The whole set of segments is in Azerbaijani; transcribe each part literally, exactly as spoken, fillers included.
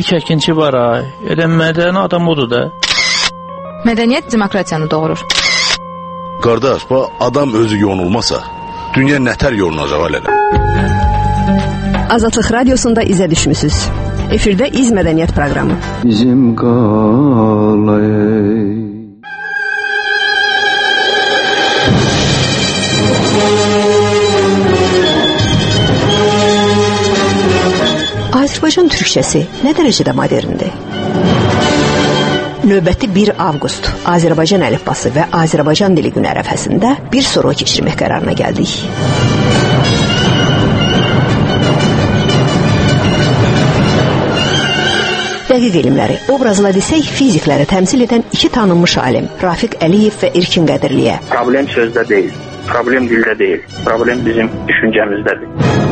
İlk əkinçi var ay. Elə mədəni adam odur da. Mədəniyyət demokratiyanı doğurur. Qardaş, bu adam özü yonulmasa, dünya nətər yolunacaq hələ? Azadlıq Radiosunda izə düşmüsünüz. Efirdə İz Mədəniyyət proqramı. Bizim qalay. Azərbaycan türkçəsi nə dərəcədə moderndir? Növbəti bir avqust Azərbaycan əlifbası və Azərbaycan dili günü ərəfəsində bir soru keçirmək qərarına gəldik. Dəqiq elmləri, obrazla desək fizikləri təmsil edən iki tanınmış alim Rafiq Əliyev və İlkin Qədirliyə. Problem sözdə deyil, problem dildə deyil, problem bizim düşüncəmizdədir.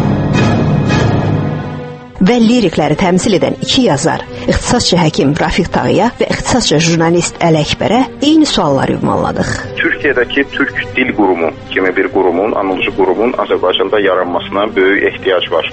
Və lirikləri təmsil edən iki yazar, ixtisasçı həkim Rafiq Tağıya və ixtisasçı jurnalist Əli Əkbərə eyni sualları ünvanladıq. Türkiyədəki Türk Dil Qurumu kimi bir qurumun, analoji qurumun Azərbaycanda yaranmasına böyük ehtiyac var.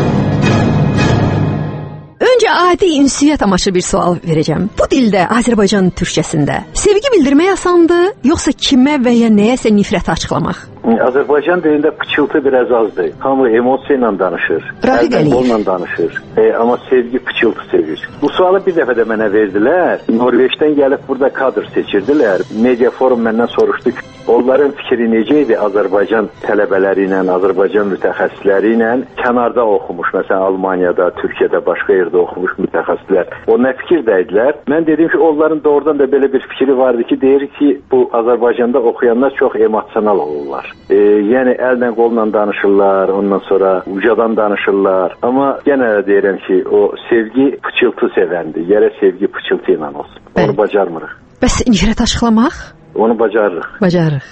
Öncə adi ünsiyyət amaçlı bir sual verəcəm. Bu dildə, Azərbaycan türkçəsində sevgi bildirmək asandır, yoxsa kimə və ya nəyəsə nifrəti açıqlamaq? Azərbaycan dilində pıçıltı biraz azdır. Hamı emosiya ilə danışır, əldən qolla danışır. E, amma sevgi pıçıltı sevir. Bu sualı bir dəfə də mənə verdilər. Norveçdən gəlib burada kadr seçirdilər. Media Forum məndən soruşdu ki, onların fikri necə idi Azərbaycan tələbələri ilə, Azərbaycan mütəxəssisləri ilə kənarda oxumuş, məsələn Almaniyada, Türkiyədə, başqa yerdə oxumuş mütəxəssislər. O nə fikirdəydilər? Mən dedim ki, onların doğrudan da belə bir fikri vardı ki, deyir ki, bu Azərbaycanda oxuyanlar çox emosional olurlar. E, yəni əllə qolla danışırlar, ondan sonra ucadan danışırlar. Amma yenə də deyirəm ki, o sevgi pıçıltı sevəndir. Yerə sevgi pıçıltı ilə olsun. Onu Bəli. bacarmırıq. Bəs nifrət açıqlamaq? Onu bacarırıq. Bacarırıq.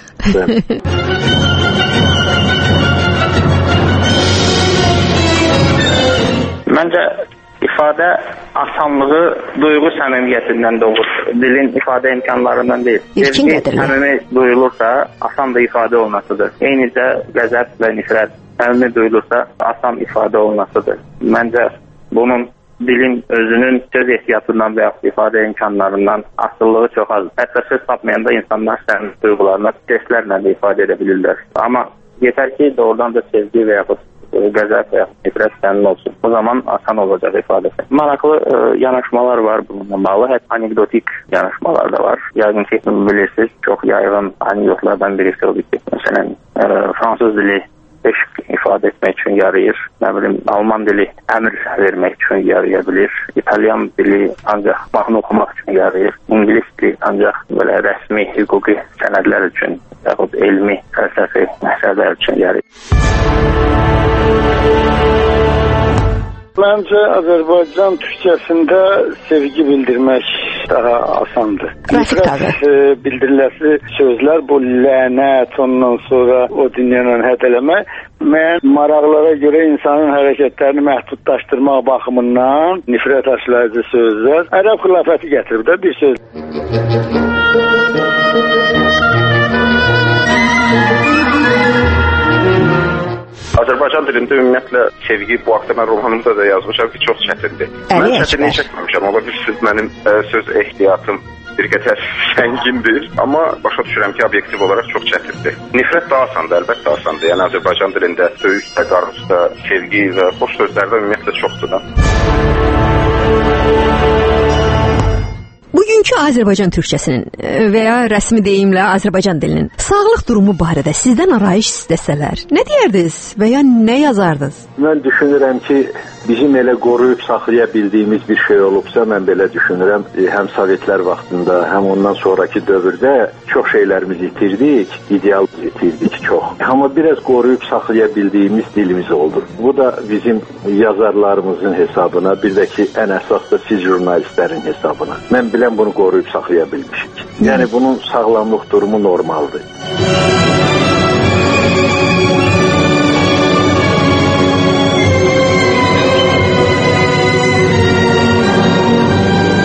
Məncə ifadə asanlığı duyğu səmimiyyətindən doğur. Dilin ifadə imkanlarından deyil. Sevgi səmimi duyulursa, asan da ifadə olunasıdır. Eynicə qəzəb və nifrət səmimi duyulursa, asan ifadə olunasıdır. Məncə bunun dilin özünün söz ehtiyatından və ifadə imkanlarından asıllığı çox azdır. Hətta söz tapmayanda insanlar səmimi duyğularına testlərlə də ifadə edə bilirlər. Amma yetər ki, doğrudan da sevgi və yaxud qəzəb və nifrət sənin olsun. O zaman asan olacaq ifadəsi. Maraqlı e, yanaşmalar var bununla bağlı. Hep anekdotik yanaşmalar da var. Yəqin ki, bilirsiniz, çox yaygın anekdotlardan birisi odur ki, məsələn, e, fransız dili eşq ifadə etmək üçün yarayır. Nə bilim, alman dili əmr vermək üçün yaraya bilir. İtalyan dili ancaq mahnı oxumaq üçün yarayır. İngilis dili ancaq belə rəsmi, hüquqi sənədlər üçün yaxud elmi, fəlsəfi məsələlər üçün yarayır. Məncə Azərbaycan türkçəsində sevgi bildirmək daha asandır. Nifrət e, bildiriləsi sözlər, bu lənət, ondan sonra o dünyanın hədələmək, mən maraqlara görə insanın hərəkətlərini məhdudlaşdırmaq baxımından nifrət aşılayıcı sözlər ərəb xilafəti gətirib də bir söz. Azərbaycan dilində ümumiyyətlə sevgi, bu haqda mən romanımda da yazmışam ki, çox çətindir. Mən çətinliyi çəkməmişəm, ola bilsiz mənim ə, söz ehtiyatım bir qədər səngindir, amma başa düşürəm ki, obyektiv olaraq çox çətindir. Nifrət daha asandır, əlbəttə asandır. Yəni Azərbaycan dilində söyüşdə, qarışda, sevgi və xoş sözlərdə ümumiyyətlə çoxdur da. Bugünkü Azərbaycan türkçəsinin və ya rəsmi deyimlə Azərbaycan dilinin sağlıq durumu barədə sizdən arayış istəsələr, nə deyərdiniz və ya nə yazardınız? Mən düşünürəm ki, bizim elə qoruyub saxlaya bildiyimiz bir şey olubsa, mən belə düşünürəm, həm Sovetlər vaxtında, həm ondan sonraki dövrdə çox şeylərimiz itirdik, ideal itirdik çox. Amma biraz qoruyub saxlaya bildiyimiz dilimiz oldu. Bu da bizim yazarlarımızın hesabına, bir də ki, ən əsas da siz jurnalistlərin hesabına. Mən biləm bunu qoruyub saxlaya bilmişik. Yəni bunun sağlamlıq durumu normaldır.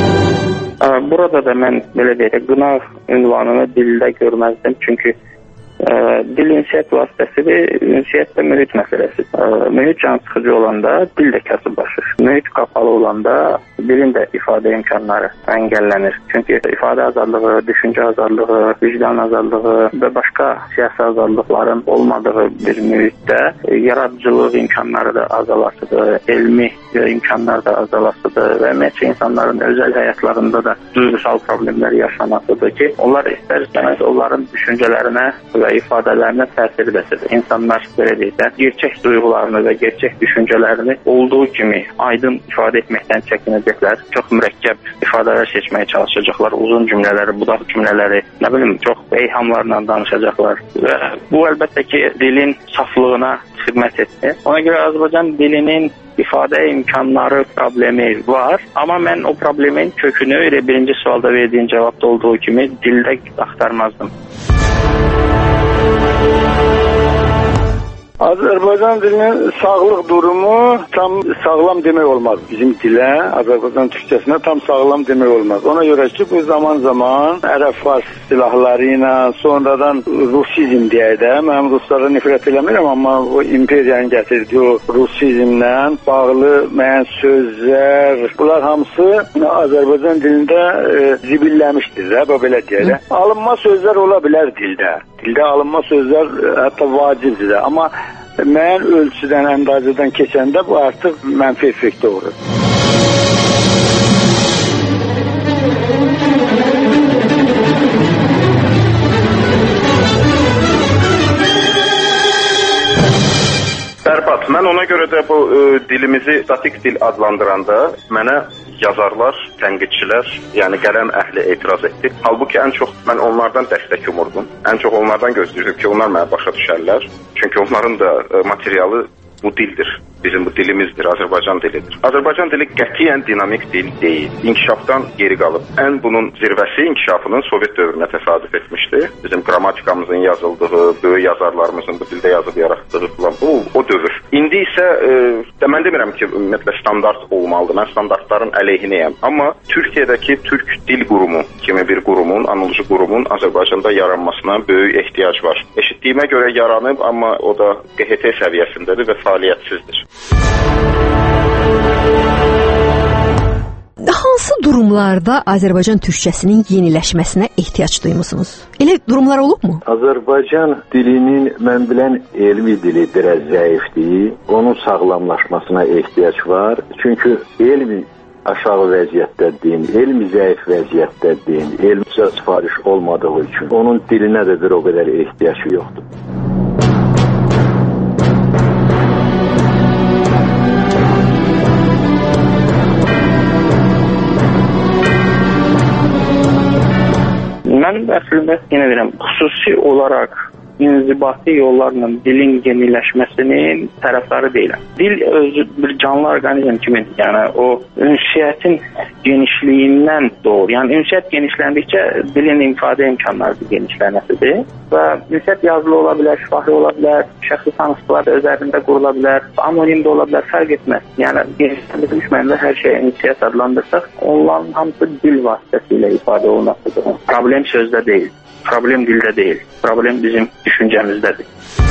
Burada da mən belə deyək, qınaq ünvanını dildə görməzdim. Çünki Ə, dil ünsiyyət vasitəsidir, ünsiyyət də mühit məsələsidir. Ə, mühit can sıxıcı olanda dil də kasıblaşır. Mühit qapalı olanda dilin də ifadə imkanları əngəllənir. Çünki ifadə azadlığı, düşüncə azadlığı, vicdan azadlığı və başqa siyasi azadlıqların olmadığı bir mühitdə yaradıcılıq imkanları da azalasıdır, elmi imkanlar da azalasıdır və ümumiyyətlə insanların özəl həyatlarında da duygusal problemlər yaşamasıdır ki, onlar istər-istəməz onların düşüncələrinə və ifadələrinə təsir edəsidir. İnsanlar belə deyək, gerçək duyğularını və gerçək düşüncələrini olduğu kimi aydın ifadə etməkdən çəkinəcəklər. Çox mürəkkəb ifadələr seçməyə çalışacaqlar. Uzun cümlələri, budaq cümlələri, nə bilim, çox eyhamlarla danışacaqlar. Və bu əlbəttə ki, dilin saflığına xidmət etdi. Ona görə Azərbaycan dilinin ifadə imkanları problemi var. Amma mən o problemin kökünü elə birinci sualda verdiyim cavabda olduğu kimi dildə axtarmazdım. Azərbaycan dilinin sağlıq durumu tam sağlam demək olmaz. Bizim dilə, Azərbaycan türkçəsinə tam sağlam demək olmaz. Ona görə ki, bu zaman-zaman ərəb-fars silahları ilə, sonradan rusizm deyək də, mən ruslara nifrət eləmirəm, amma bu imperiyanın gətirdiyi o rusizmlə bağlı müəyyən sözlər, bunlar hamısı Azərbaycan dilində e, zibilləmişdir, də, belə deyək də. Alınma sözlər ola bilər dildə. Dildə alınma sözlər hətta vacibdir də, amma müəyyən ölçüdən, əndazədən keçəndə bu artıq mənfi effekt doğurur. Bərbat, mən ona görə də bu ə, dilimizi statik dil adlandıranda mənə yazarlar, tənqidçilər, yəni qələm əhli etiraz etdi. Halbuki ən çox mən onlardan dəstək umurdum. Ən çox onlardan gözləyirdim ki, onlar mənə başa düşərlər. Çünki onların da ə, materialı bu dildir. Bizim bu dilimizdir, Azərbaycan dilidir. Azərbaycan dili qətiyyən dinamik dil deyil. İnkişafdan geri qalıb. Ən bunun zirvəsi inkişafının Sovet dövrünə təsadüf etmişdi. Bizim qrammatikamızın yazıldığı, böyük yazarlarımızın bu dildə yazıb yaratdığı falan bu o dövr. İndi isə e, mən demirəm ki, ümumiyyətlə standart olmalıdır. Mən standartların əleyhinəyəm. Amma Türkiyədəki Türk Dil Qurumu kimi bir qurumun, analoji qurumun Azərbaycanda yaranmasına böyük ehtiyac var. Eşitdiyimə görə yaranıb, amma o da Q H T səviyyəsindədir və fəaliyyətsizdir. Hansı durumlarda Azərbaycan türkçəsinin yeniləşməsinə ehtiyac duymusunuz? Elə durumlar olubmu? Azərbaycan dilinin mən bilən elmi dili biraz zəifdir. Onun sağlamlaşmasına ehtiyac var. Çünki elmi aşağı vəziyyətdədir, elmi zəif vəziyyətdədir, elmi sifariş olmadığı üçün onun dilinə də bir o qədər ehtiyac yoxdur. Mən əslində yenə deyirəm, xüsusi olaraq inzibati yollarla dilin yeniləşməsinin tərəfdarı deyiləm. Dil özü bir canlı orqanizm kimidir. Yəni o ünsiyyətin genişliyindən doğur. Yəni ünsiyyət genişləndikcə dilin ifadə imkanları genişlənməsidir və ünsiyyət yazılı ola bilər, şifahi ola bilər, şəxsi tanışlıqlar özərində qurula bilər, anonim də ola bilər, fərq etməz. Yəni genişləndirilmiş mənada hər şeyə ünsiyyət adlandırsaq, onların hamısı dil vasitəsilə ifadə olunmasıdır. Problem sözdə deyil. Problem dildə deyil. Problem bizim düşüncəmizdədir.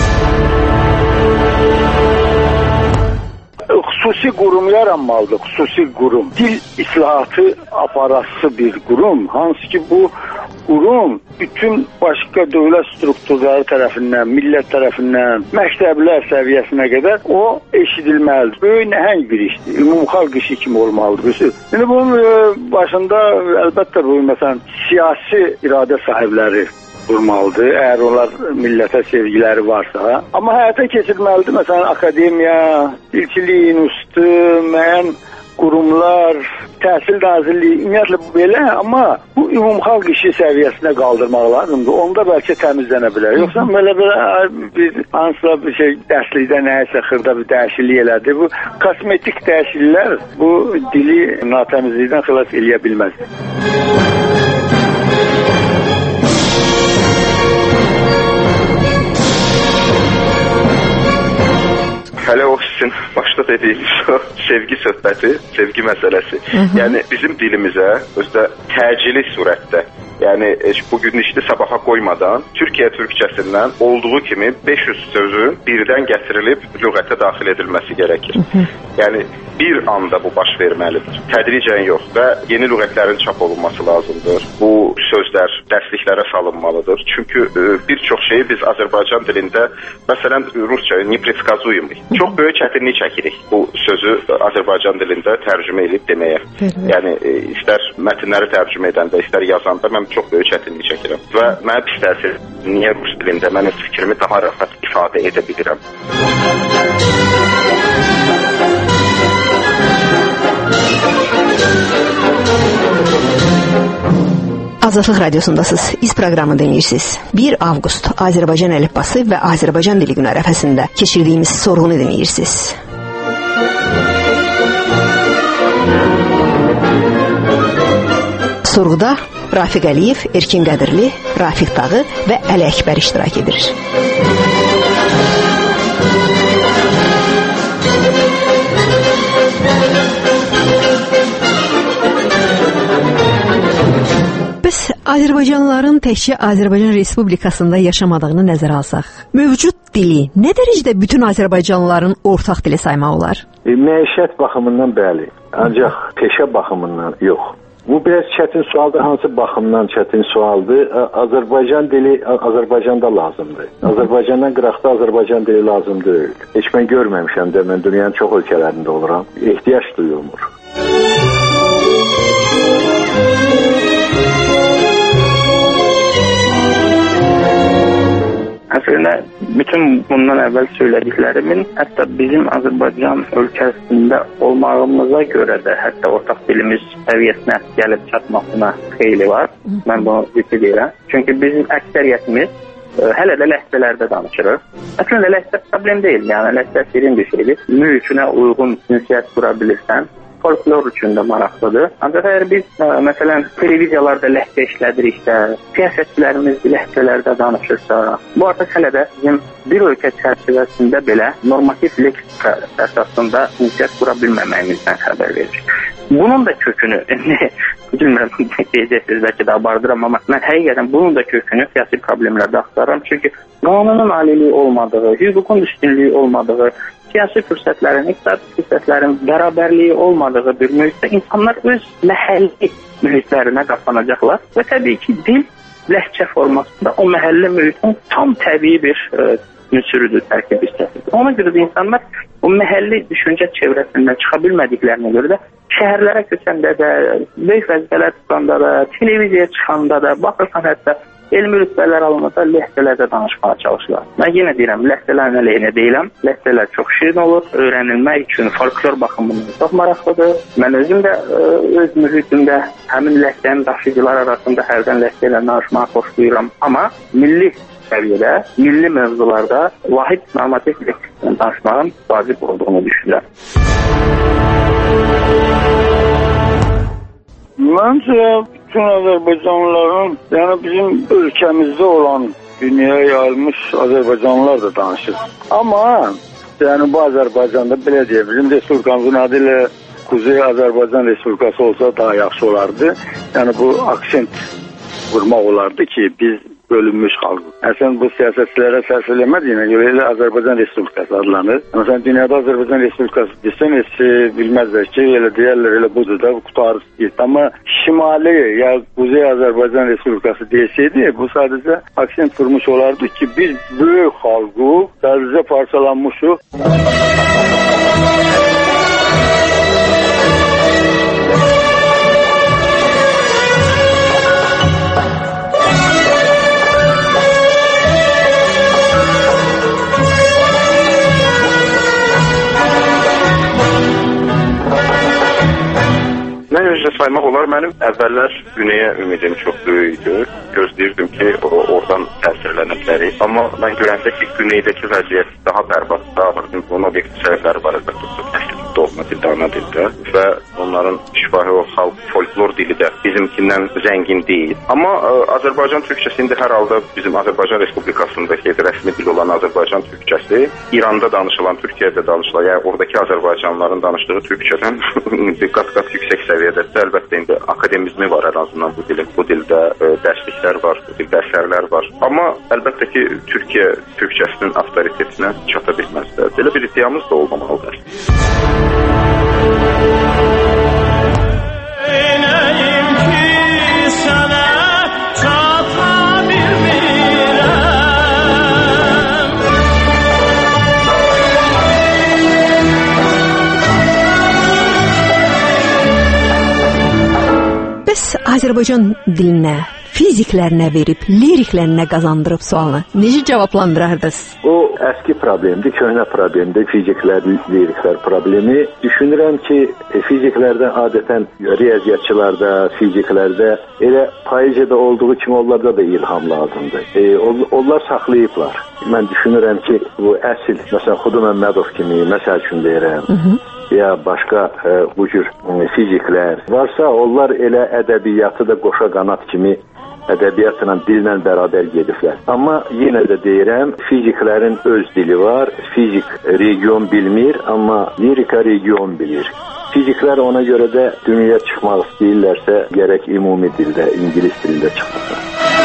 Xüsusi qurum yaranmalıdır, xüsusi qurum. Dil islahatı aparası bir qurum. Hansı ki bu qurum bütün başqa dövlət strukturları tərəfindən, millət tərəfindən, məktəblər səviyyəsinə qədər o eşidilməlidir. Böyük nəhəng bir işdir. Ümumxalq işi kimi olmalıdır. Yəni bunun başında əlbəttə bu məsələn siyasi iradə sahibləri durmalıdır, əgər onlar millətə sevgiləri varsa. Amma həyata keçirməlidir, məsələn, akademiya, dilçilik institutu, müəyyən qurumlar, təhsil nazirliyi, ümumiyyətlə belə, amma bu ümumxalq işi səviyyəsinə qaldırmaq lazımdır. Onda bəlkə təmizlənə bilər. Yoxsa belə belə bir hansısa bir şey dərslikdə nəyəsə xırda bir dəyişiklik elədi. Bu kosmetik dəyişikliklər bu dili natəmizlikdən xilas eləyə bilməz. hələ o sizin başda dediyiniz o sevgi söhbəti, sevgi məsələsi. Hı -hı. Yəni bizim dilimizə özdə təcili surətdə, yəni bugün işli sabaha qoymadan Türkiyə türkçəsindən olduğu kimi beş yüz sözün birdən gətirilib lüğətə daxil edilməsi gərəkir. Hı -hı. Yəni bir anda bu baş verməlidir. Tədricən yox və yeni lüğətlərin çap olunması lazımdır. Bu sözlər dərsliklərə salınmalıdır. Çünki e, bir çox şeyi biz Azərbaycan dilində, məsələn Rusca непредсказуемый. Çox böyük çətinlik çəkirik bu sözü Azərbaycan dilində tərcümə edib deməyə. Bəli. Yəni e, istər mətnləri tərcümə edəndə, istər yazanda mən çox böyük çətinlik çəkirəm. Və mənə pis təsir, niyə rus dilində mən öz fikrimi daha rahat ifadə edə bilirəm. Azadlıq Radiosundasınız. İz proqramı dinləyirsiniz. bir avqust Azərbaycan əlifbası və Azərbaycan dili günü ərəfəsində keçirdiyimiz sorğunu dinləyirsiniz. Sorğuda Rafiq Əliyev, Erkin Qədirli, Rafiq Dağı və Əli Əkbər iştirak edir. Bəs Azərbaycanlıların təkcə Azərbaycan Respublikasında yaşamadığını nəzərə alsaq, mövcud dili nə dərəcədə bütün Azərbaycanlıların ortaq dili saymaq olar? E, məişət baxımından bəli, ancaq peşə baxımından yox. Bu biraz çətin sualdır. Hansı baxımdan çətin sualdır? Azərbaycan dili Azərbaycanda lazımdır. Azərbaycandan qıraqda Azərbaycan dili lazım deyil. Heç mən görməmişəm də, mən dünyanın çox ölkələrində oluram. Ehtiyac duyulmur. Əslində, bütün bundan əvvəl söylədiklərimin hətta bizim Azərbaycan ölkəsində olmağımıza görə də hətta ortaq dilimiz səviyyəsinə gəlib çatmasına xeyli var. Mən bunu ciddi deyirəm. Çünki bizim əksəriyyətimiz hələ də ləhcələrdə danışırıq. Əslində ləhcə problem deyil, yəni ləhcə şirin bir şeydir. Mühitünə uyğun ünsiyyət qura bilirsən, folklor üçün də maraqlıdır. Ancaq əgər biz, ə, məsələn, televiziyalarda ləhcə işlədiriksə, siyasətçilərimiz ləhcələrdə danışırsa, bu artıq hələ də bizim bir ölkə çərçivəsində belə normativ leksika əsasında ünsiyyət qura bilməməyimizdən xəbər verir. Bunun da kökünü, bilmirəm, deyəcəksiniz, bəlkə də abardıram, amma mən həqiqətən bunun da kökünü siyasi problemlərdə axtarıram. Çünki qanunun aliliyi olmadığı, hüququn üstünlüyü olmadığı, siyasi fürsətlərin, iqtisadi fürsətlərin bərabərliyi olmadığı bir mühitdə insanlar öz məhəlli mühitlərinə qapanacaqlar və təbii ki, dil ləhcə formasında o məhəlli mühitin tam təbii bir e, ünsürüdür, tərkib hissəsidir. Ona görə də insanlar o məhəlli düşüncə çevrəsindən çıxa bilmədiklərinə görə də şəhərlərə köçəndə də, böyük vəzifələr tutanda da, televiziyaya çıxanda da, baxırsan hətta elmi rütbələr alınanda ləhcələrdə danışmağa çalışırlar. Mən yenə deyirəm, ləhcələrin əleyhinə deyiləm. Ləhcələr çox şirin olur, öyrənilmək üçün folklor baxımından çox maraqlıdır. Mən özüm də öz mühitimdə həmin ləhcənin daşıyıcılar arasında hərdən ləhcələ danışmağa xoşlayıram. Amma milli səviyyədə, milli mövzularda vahid normativ ləhcədən danışmağın vacib olduğunu düşünürəm. Məncə bütün Azərbaycanlıların, yəni bizim ölkəmizdə olan dünyaya yayılmış Azərbaycanlılar da danışır. Amma yəni bu Azərbaycanda belə deyə bizim Respublikamızın adı ilə Kuzey Azərbaycan Respublikası olsa daha yaxşı olardı. Yəni bu aksent vurmaq olardı ki, biz bölünmüş xalqıq. Əslən bu siyasətçilərə sərf eləmədiyinə görə elə Azərbaycan Respublikası adlanır. Məsələn, dünyada Azərbaycan Respublikası desən, heç bilməzlər ki, elə deyərlər, elə budur da, qutarı deyir. Amma Şimali, ya Kuzey Azərbaycan Respublikası deseydi, bu sadəcə aksent vurmuş olardı ki, biz böyük xalqıq, sadəcə parçalanmışıq. Mən özlə saymaq olar, mənim əvvəllər Günəyə ümidim çox böyük idi. Gözləyirdim ki, o, oradan təsirlənəkləri. Amma mən görəndə ki, Güneydəki vəziyyət daha bərbad, daha ağır. Bunun obyektiv səbəbləri var, əlbəttə. doğma dildə, ana dildə və onların şifahi o xalq folklor dili də bizimkindən zəngin deyil. Amma ə, Azərbaycan türkçəsi indi hər halda bizim Azərbaycan Respublikasındakı rəsmi dil olan Azərbaycan türkçəsi İranda danışılan, Türkiyədə danışılan, yəni oradakı Azərbaycanlıların danışdığı türkçədən qat-qat yüksək səviyyədədir. Əlbəttə indi akademizmi var ən azından bu dilin. Bu dildə ə, dərsliklər var, bu dildə əsərlər var. Amma əlbəttə ki Türkiyə türkçəsinin avtoritetinə çata bilməzdir. Belə bir iddiamız da olmamalıdır. Bəs Azərbaycan dilinə, fiziklərinə verib, liriklərinə qazandırıb sualını necə cavablandırardınız? O əski problemdir, köhnə problemdir, fiziklər, liriklər problemi. Düşünürəm ki, fiziklərdə adətən riyaziyyatçılarda, fiziklərdə elə poeziyada olduğu kimi onlarda da ilham lazımdır. E, onlar saxlayıblar. Mən düşünürəm ki, bu əsl, məsələn, Xudu Məmmədov kimi, məsəl üçün deyirəm, hı hı. ya başqa e, bu cür e, fiziklər varsa, onlar elə ədəbiyyatı da qoşa qanat kimi ədəbiyyatla, dillə bərabər gediblər. Amma yenə də deyirəm, fiziklərin öz dili var, fizik region bilmir, amma lirika region bilir. Fiziklər ona görə də dünyaya çıxmaq istəyirlərsə, gərək ümumi dildə, ingilis dilində çıxmasın.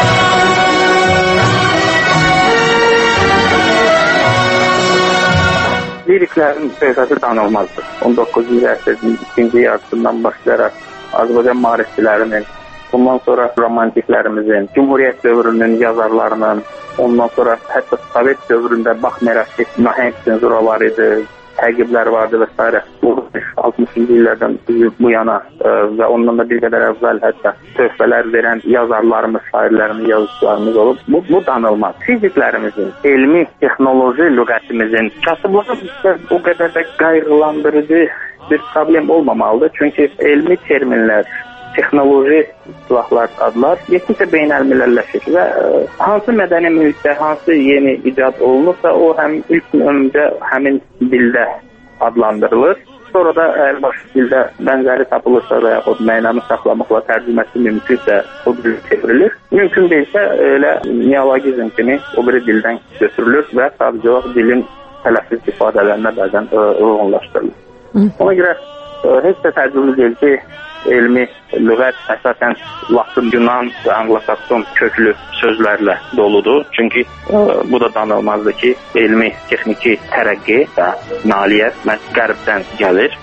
Liriklərin söhbəti danılmazdır. on doqquzuncu əsrin ikinci yarısından başlayaraq Azərbaycan maarifçilərinin, ondan sonra romantiklərimizin, Cumhuriyyət dövrünün yazarlarının, ondan sonra hətta Sovet dövründə baxmayaraq ki, nəhəng senzuralar idi, təqiblər vardı və s. altmışıncı illərdən bu yana ə, və ondan da bir qədər əvvəl hətta töhfələr verən yazarlarımız, şairlərimiz, yazıçılarımız olub. Bu, bu danılmaz. Fiziklərimizin, elmi, texnoloji lüğətimizin kasıblığı o qədər də qayğılandırıcı bir problem olmamalıdır. Çünki elmi terminlər, texnoloji silahlar, adlar getdikcə beynəlmiləlləşir və ə, hansı mədəni mühitdə, hansı yeni icad olunursa, o həm ilk ömrdə həmin dildə adlandırılır. Sonra da əgər başqa dildə bənzəri tapılırsa və yaxud mənanı saxlamaqla tərcüməsi mümkünsə o dil çevrilir. Mümkün deyilsə elə neologizm kimi o biri dildən götürülür və sadəcə olaraq dilin tələffüz ifadələrinə bəzən uyğunlaşdırılır. Ona görə ə, heç də təəccüblü deyil ki, elmi lüğət əsasən Latın, Yunan və Anglo-Sakson köklü sözlərlə doludur. Çünki ə, bu da danılmazdır ki, elmi, texniki tərəqqi və nailiyyət məhz qərbdən gəlir.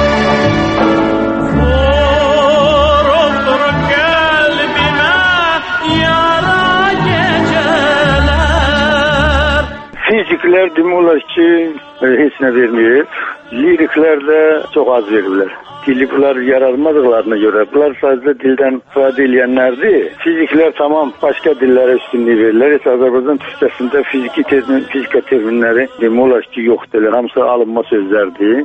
Fiziklər demək olar ki, heç nə verməyib. Liriklər də çox az veriblər. Dilliklər yaradılmadıqlarına görə bunlar sadəcə dildən istifadə edənlərdir. Fiziklər tamam başqa dillərə üstünlük verirlər. Heç Azərbaycan türkçəsində fiziki termin, fizika terminləri demək olar ki, yoxdur. Hamısı alınma sözlərdir.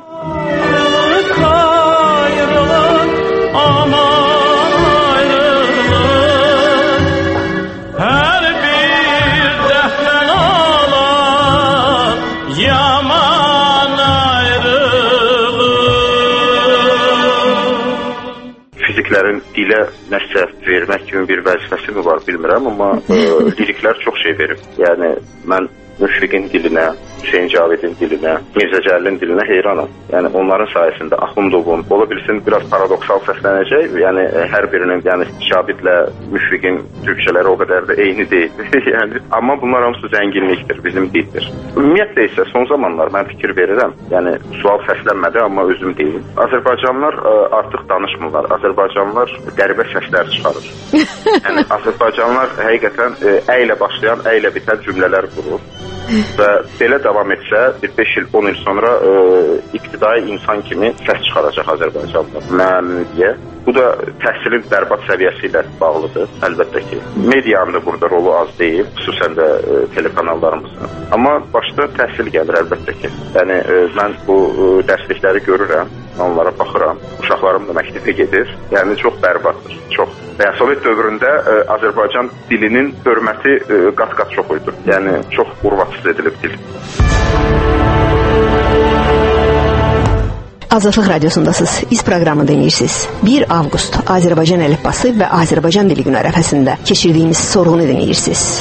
Fiziklərin dilə nəsə vermək kimi bir vəzifəsi mi var bilmirəm, amma ə, liriklər çox şey verib. Yəni mən Müşfiqin dilinə, Hüseyn Cavidin dilinə, Mirzə Cəlilin dilinə heyranam. Yəni onların sayəsində Axundovun, ola bilsin biraz paradoksal səslənəcək, yəni hər birinin, yəni Cavidlə Müşfiqin türkçələri o qədər də eyni deyil. yəni amma bunlar hamısı zənginlikdir, bizim dildir. Ümumiyyətlə isə son zamanlar mən fikir verirəm. Yəni sual səslənmədi, amma özüm deyim. Azərbaycanlılar ə, artıq danışmırlar. Azərbaycanlılar qəribə səslər çıxarır. yəni Azərbaycanlılar həqiqətən ə, ə ilə başlayan, ə ilə bitən cümlələr qurur. Və belə davam etsə, bir beş il, on il sonra ə, iqtidai insan kimi səs çıxaracaq Azərbaycanlılar, müəllimliyə. Bu da təhsilin bərbad səviyyəsi ilə bağlıdır, əlbəttə ki. Medianın da burada rolu az deyil, xüsusən də ə, telekanallarımızın. Amma başda təhsil gəlir, əlbəttə ki. Yəni, ə, mən bu ə, dərslikləri görürəm, onlara baxıram. Uşaqlarım da məktəbə gedir. Yəni, çox bərbaddır, çox. Və Sovet dövründə ə, Azərbaycan dilinin hörməti ə, qat-qat çox uydur. Yəni, çox urvatsız edilib dil. Azadlıq Radiosundasınız. İz proqramı dinləyirsiniz. bir avqust Azərbaycan əlifbası və Azərbaycan dili günü ərəfəsində keçirdiyimiz sorğunu dinləyirsiniz.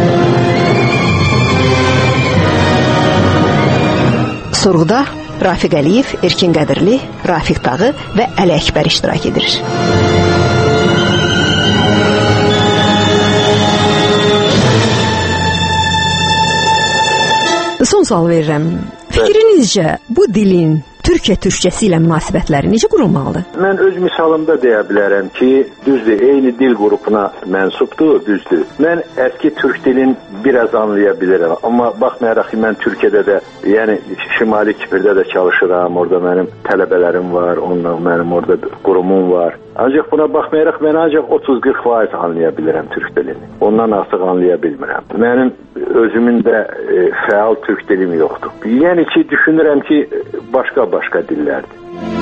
Sorğuda Rafiq Əliyev, Erkin Qədirli, Rafiq Dağı və Əli Əkbər iştirak edir. Son sual verirəm. Fikrinizcə bu dilin Türkiyə türkçəsi ilə münasibətləri necə qurulmalıdır? Mən öz misalımda deyə bilərəm ki, düzdür, eyni dil qrupuna mənsubdur, düzdür. Mən əski türk dilin biraz anlaya bilirəm, amma baxmayaraq ki, mən Türkiyədə də, yəni Şimali Kipirdə də çalışıram, orada mənim tələbələrim var, onunla mənim orada qurumum var. Ancaq buna baxmayaraq mən ancaq otuz qırx faiz anlaya bilirəm türk dilini. Ondan artıq anlaya bilmirəm. Mənim özümün də e, fəal türk dilim yoxdur. Yəni ki, düşünürəm ki, başqa-başqa dillərdir.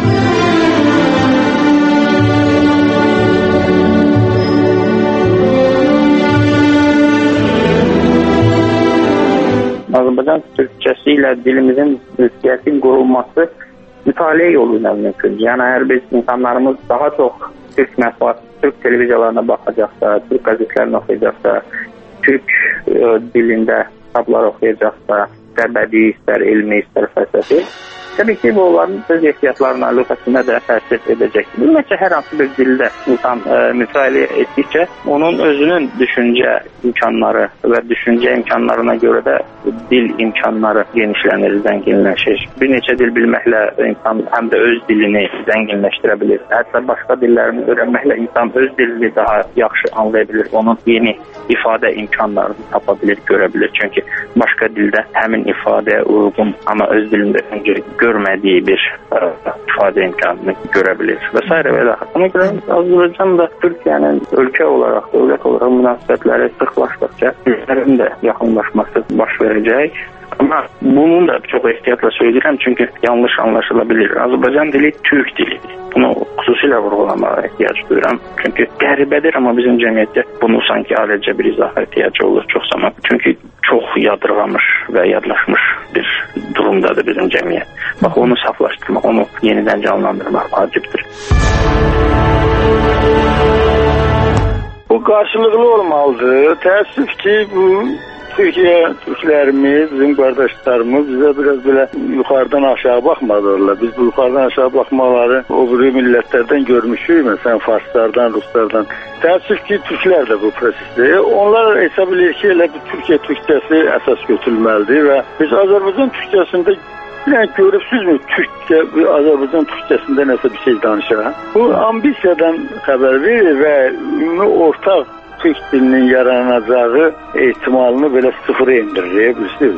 Azərbaycan türkçəsi ilə dilimizin ülkətin qurulması mütaliə yolu ilə mümkündür. Yəni, əgər biz insanlarımız daha çox Türk mətbuat, Türk televiziyalarına baxacaqsa, Türk qəzetlərini oxuyacaqsa, Türk e, dilində kitablar oxuyacaqsa, istər bədii, istər elmi, istər fəlsəfi, təbii ki, bu onların öz ehtiyatlarına, lüğətinə də təsir edəcəkdir. Ümumiyyətlə, hər hansı bir dildə insan e, mütaliə etdikcə, onun özünün düşüncə imkanları və düşüncə imkanlarına görə də dil imkanları genişlənir, zənginləşir. Bir neçə dil bilməklə insan həm də öz dilini zənginləşdirə bilir. Hətta başqa dillərini öyrənməklə insan öz dilini daha yaxşı anlaya bilir, onun yeni ifadə imkanlarını tapa bilir, görə bilir. Çünki başqa dildə həmin ifadəyə uyğun, amma öz dilində öncə görmədiyi bir ə, ifadə imkanını görə bilir və s. və daha. Ona görə Azərbaycan da Türkiyənin ölkə olaraq, dövlət olaraq münasibətləri sıxlaşdıqca dillərin də yaxınlaşması baş verəcək. Amma bunun da çox ehtiyatla söyləyirəm, çünki yanlış anlaşıla bilir. Azərbaycan dili Türk dilidir. Bunu xüsusilə vurğulamağa ehtiyac duyuram. Çünki qəribədir, amma bizim cəmiyyətdə bunu sanki ayrıca bir izaha ehtiyacı olur çox zaman. Çünki çox yadırğamış və yadlaşmış bir durumdadır bizim cəmiyyət. Bax, onu saflaşdırmaq, onu yenidən canlandırmaq vacibdir. Bu qarşılıqlı olmalıdır. Təəssüf ki, bu Türkiyə türklərimiz, bizim qardaşlarımız bizə biraz belə yuxarıdan aşağı baxmadılar. Biz bu yuxarıdan aşağı baxmaları o biri millətlərdən görmüşük, məsələn farslardan, ruslardan. Təəssüf ki, türklər də bu prosesdə. Onlar hesab edir ki, elə bir Türkiyə türkçəsi əsas götürülməlidir və biz Azərbaycan türkçəsində yani görürsünüzmü Türkçe, Azərbaycan türkçəsində nəsə bir şey danışır. Bu ambisiyadan xəbər verir və ümumi ortaq Türk dilinin yaranacağı ehtimalını belə sıfıra indirir, bilirsiniz.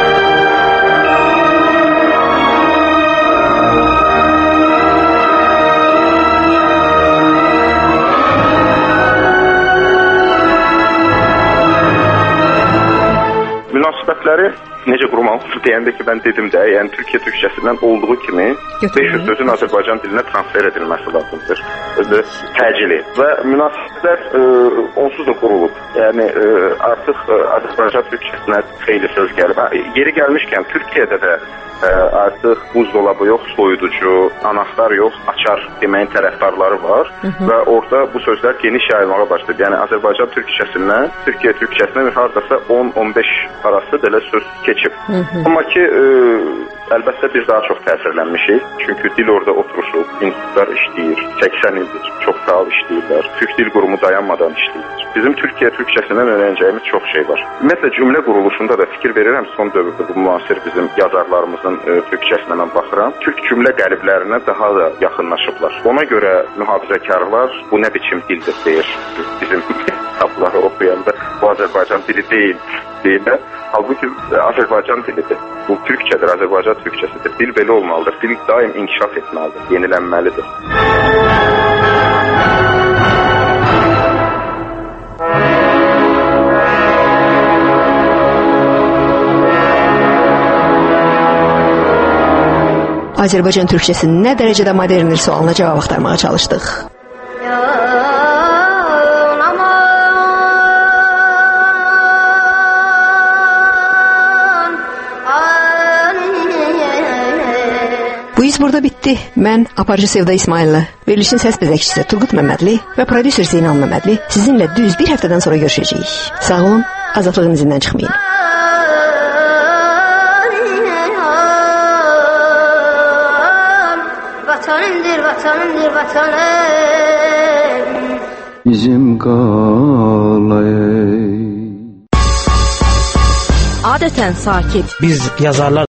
Münasibətləri necə qurmalıdır deyəndə ki, mən dedim də, yəni Türkiyə türkçəsindən olduğu kimi beş yüz sözün Azərbaycan dilinə transfer edilməsi lazımdır. Təcili. Və münasibətlər e, onsuz da qurulub. Yəni e, artıq e, Azərbaycan türkçəsinə xeyli söz gəlib. Yeri gəlmişkən Türkiyədə də e, artıq buzdolabı yox, soyuducu, anahtar yox, açar deməyin tərəfdarları var. Hı -hı. Və orada bu sözlər geniş yayılmağa başladı. Yəni Azərbaycan türkçəsindən Türkiyə türkçəsinə bir hardasa on on beş arası belə söz keçib. Hı -hı. Amma ki, e, əlbəttə biz daha çox təsirlənmişik. Çünki dil orada oturuşub, institutlar işləyir, səksən ildir, çox sağ işləyirlər. Türk Dil Qurumu dayanmadan işləyir. Bizim Türkiyə türkçəsindən öyrənəcəyimiz çox şey var. Ümumiyyətlə, cümlə quruluşunda da fikir verirəm, son dövrdə bu müasir bizim yazarlarımızın e, türkçəsinə mən baxıram. Türk cümlə qəliblərinə daha da yaxınlaşıblar. Ona görə mühafizəkarlar bu nə biçim dildir deyir bizim kitabları oxuyanda. Bu Azərbaycan dili deyil deyirlər. Halbuki Azərbaycan dilidir. Bu Türkçədir, Azərbaycan türkçəsidir. Dil belə olmalıdır. Dil daim inkişaf etməlidir, yenilənməlidir. Azərbaycan türkçəsinin nə dərəcədə moderndir sualına cavab axtarmağa çalışdıq. Bu İşimiz burada bitdi. Mən aparıcı Sevda İsmayıllı, verilişin səs bəzəkçisi Turqut Məmmədli və prodüser Zeynal Məmmədli sizinlə düz bir həftədən sonra görüşəcəyik. Sağ olun, azadlığın izindən çıxmayın. Vatanımdır, vatanımdır, vatanım. Bizim qalayı. Adətən sakit. Biz yazarlar